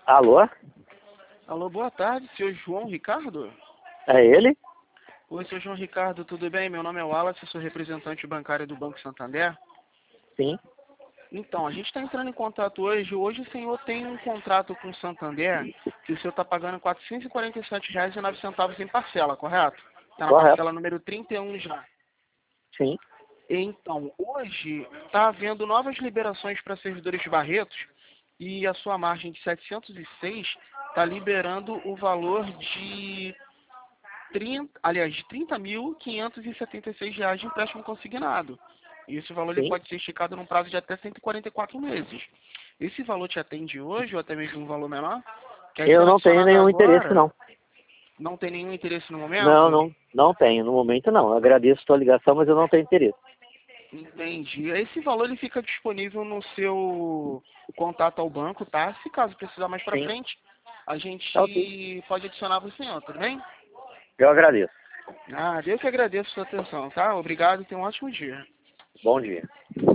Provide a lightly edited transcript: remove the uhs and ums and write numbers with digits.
Alô? Alô, boa tarde, senhor João Ricardo? É ele? Oi, senhor João Ricardo, tudo bem? Meu nome é Wallace, sou representante bancário do Banco Santander. Sim. Então, a gente está entrando em contato hoje. Hoje o senhor tem um contrato com o Santander que o senhor está pagando R$ 447,09 em parcela, correto? Está na Correto. parcela número 31 já. Sim. Então, hoje está havendo novas liberações para servidores de Barretos e a sua margem de 706 está liberando o valor de de R$ 30.576 de empréstimo consignado. E esse valor ele Sim. pode ser esticado num prazo de até 144 meses. Esse valor te atende hoje ou até mesmo um valor menor? Que aí Eu sendo não tenho adicionado nenhum interesse, agora, não. não tem nenhum interesse no Não, momento? não tenho. No momento, não. Eu agradeço a sua ligação, mas eu não tenho interesse. Entendi. Esse valor ele fica disponível no seu contato ao banco, tá? Se caso precisar mais para Sim. frente, a Tá ok. gente pode adicionar você, ó, tudo bem? Eu agradeço. Eu que agradeço a sua atenção, tá? Obrigado e tenha um ótimo dia. Bom dia.